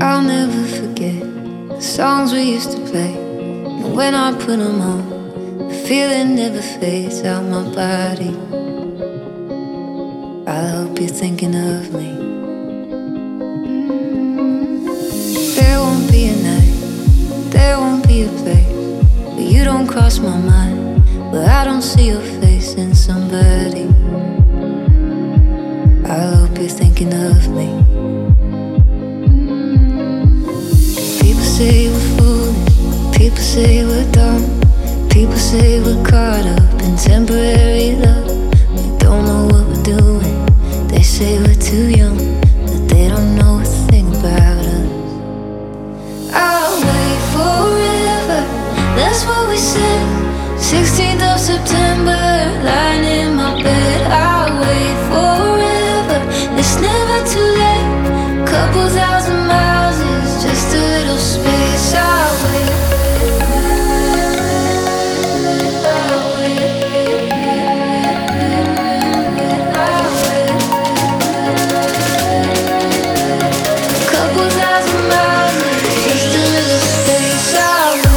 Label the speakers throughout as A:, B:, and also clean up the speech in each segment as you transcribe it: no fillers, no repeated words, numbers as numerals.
A: I'll never forget the songs we used to play. And when I put them on, the feeling never fades out my body. I hope you're thinking of me. There won't be a night, there won't be a place where you don't cross my mind, where I don't see your face in somebody. I hope you're thinking of me. People say we're foolish, people say we're dumb, people say we're caught up in temporary love. We don't know what we're doing, they say we're too young, but they don't know a thing about us. I'll wait forever, that's what we said. 16th of September, lying in my bed. I'll wait forever, it's never too late. Couple thousand miles is just a little space. I'll wait. Couple thousand miles is just a little space. I'll wait.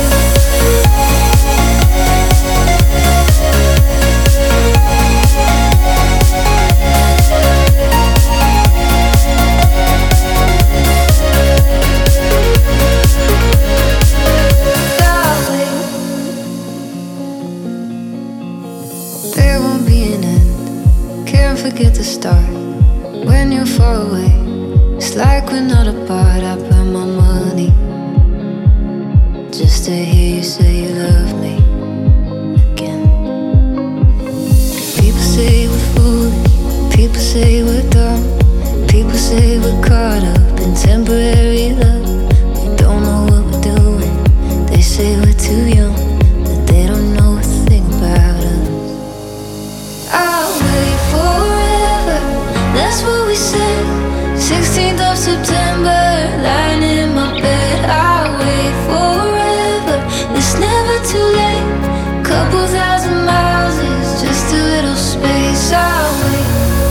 A: There won't be an end, can't forget the start. When you're far away, it's like we're not apart. I burn my money just to hear you say you love me again. People say we're foolish, people say we're dumb, people say we're caught up in temporary love. We don't know what we're doing, they say we're too young, but they don't know a thing about us. I'll wait forever, that's what we said. 16th of September, lying in my bed. I'll wait forever, it's never too late. Couple thousand miles is just a little space. I'll wait.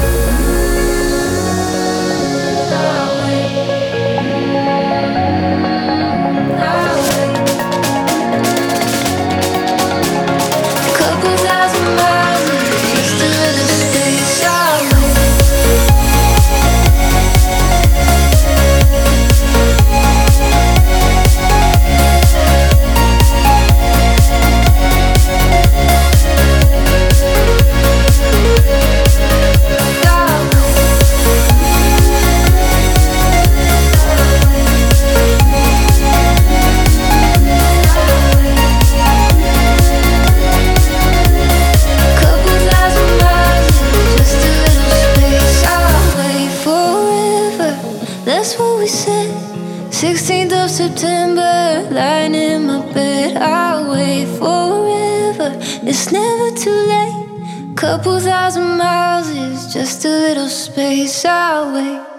A: I'll wait. I'll wait. Couple thousand miles is just a little space. I'll wait. That's what we said. 16th of September, lying in my bed. I'll wait forever, it's never too late. Couple thousand miles is just a little space. I'll wait.